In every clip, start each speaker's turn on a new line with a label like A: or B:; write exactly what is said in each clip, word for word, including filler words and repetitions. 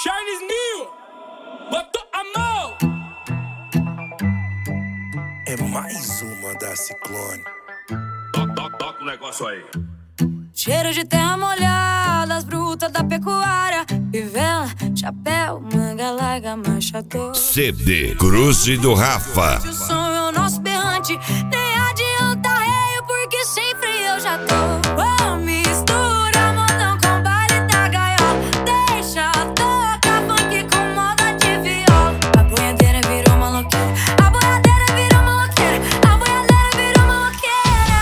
A: Charles Mil, botou a mão.
B: É mais uma da Ciclone.
C: Toca, toca, toca o negócio aí.
D: Cheiro de terra molhada, as brutas da pecuária, fivela, chapéu, manga larga, machador.
E: C D Cruze do Rafa.
D: O som é o nosso berrante, nem adianta reio, porque sem freio eu já tô. Oh, mistura modão com baile da gaiola, deixa tocar funk com moda de viola. A boiadeira virou maloqueira, a boiadeira virou maloqueira, a boiadeira virou maloqueira.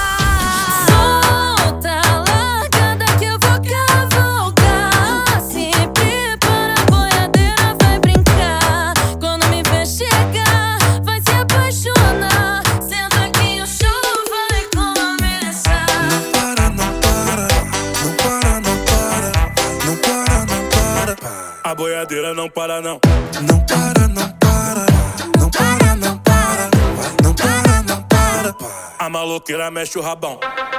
D: Solta a largada que eu vou cavalgar, se prepara, a boiadeira vai brincar. Quando me ver chegar, vai se apaixonar. Senta que o show vai começar.
B: Não para, não para, não para, não para, não para, não para.
A: A boiadeira não para não.
B: Não para, não para, não para, não para, não para, não para.
A: A maloqueira mexe o rabão.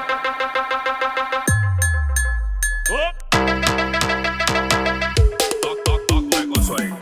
C: Toca, toca, toca o negócio aí.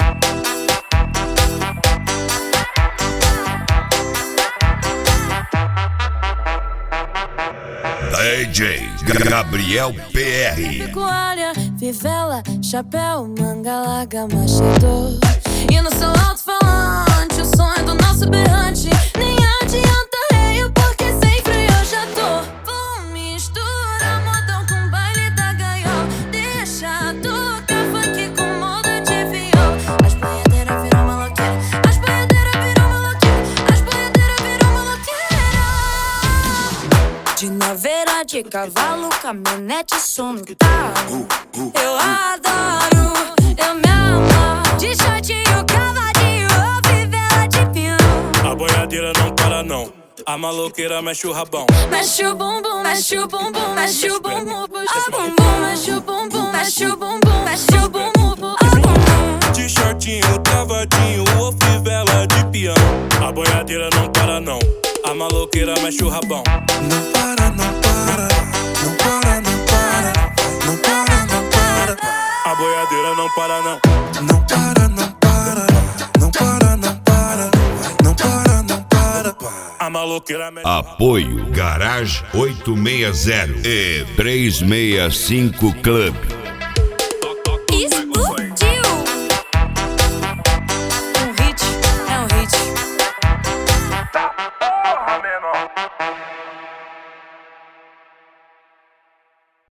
E: D J Gabriel P R.
D: Pecuária, fivela, chapéu, manga larga, machador. E no seu alto-falante, o som é do nosso berrante. Nem adianta reio, porque sem freio eu já tô. Vou mistura modão com baile da gaiola, deixa tocar funk com moda de viola. As boiadeiras viram maloqueira, as boiadeiras viram maloqueira, as boiadeiras viram maloqueira. De naveira, de cavalo, caminhonete, som no carro. Eu adoro, eu me amo. De shortinho, cavadinho, ou fivela de peão.
A: A boiadeira não para não. A maloqueira mexe o rabão.
D: Mexe o bumbum, mexe o bumbum, mexe o bumbum, puxa o bumbum, mexe o bumbum, mexe o bumbum, mexe o bumbum, puxa o bumbum.
A: De shortinho, cavadinho ou fivela de peão. A boiadeira não para não. A maloqueira mexe o rabão.
B: Não para, não para, não para, não para, não para, não para.
A: A boiadeira não para não.
B: Não para, não para, não para, não para, não para, não para.
A: A maloqueira mexe.
E: Apoio Garage oitocentos e sessenta e três sessenta e cinco Club.